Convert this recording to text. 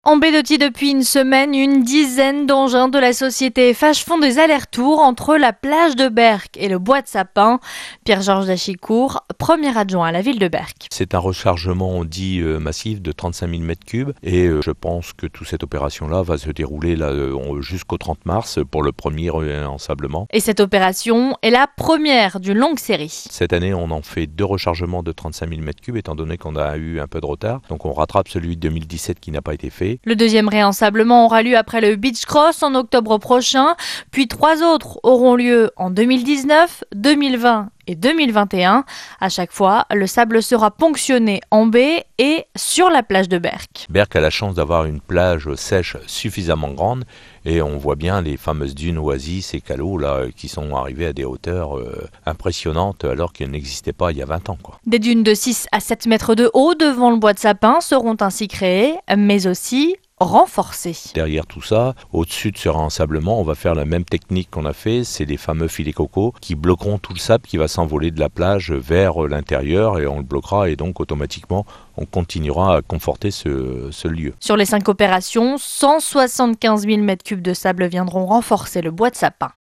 En Bédotti, depuis une semaine, une dizaine d'engins de la société FH font des allers-retours entre la plage de Berck et le bois de sapin. Pierre-Georges Dachicourt, premier adjoint à la ville de Berck. C'est un rechargement dit massif de 35 000 m3 et je pense que toute cette opération-là va se dérouler jusqu'au 30 mars pour le premier ensablement. Et cette opération est la première d'une longue série. Cette année, on en fait 2 rechargements de 35 000 m3 étant donné qu'on a eu un peu de retard. Donc on rattrape celui de 2017 qui n'a pas été fait. Le deuxième réensablement aura lieu après le Beach Cross en octobre prochain, puis 3 autres auront lieu en 2019, 2020 et 2021. À chaque fois, le sable sera ponctionné en baie et sur la plage de Berck. Berck a la chance d'avoir une plage sèche suffisamment grande et on voit bien les fameuses dunes oasis et calots là, qui sont arrivées à des hauteurs impressionnantes alors qu'elles n'existaient pas il y a 20 ans. Des dunes de 6 à 7 mètres de haut devant le bois de sapin seront ainsi créées, mais aussi renforcées. Derrière tout ça, au-dessus de ce réensablement, on va faire la même technique qu'on a fait, c'est les fameux filets coco qui bloqueront tout le sable qui va s'envoler de la plage vers l'intérieur et on le bloquera et donc automatiquement on continuera à conforter ce lieu. Sur les 5 opérations, 175 000 m3 de sable viendront renforcer le bois de sapin.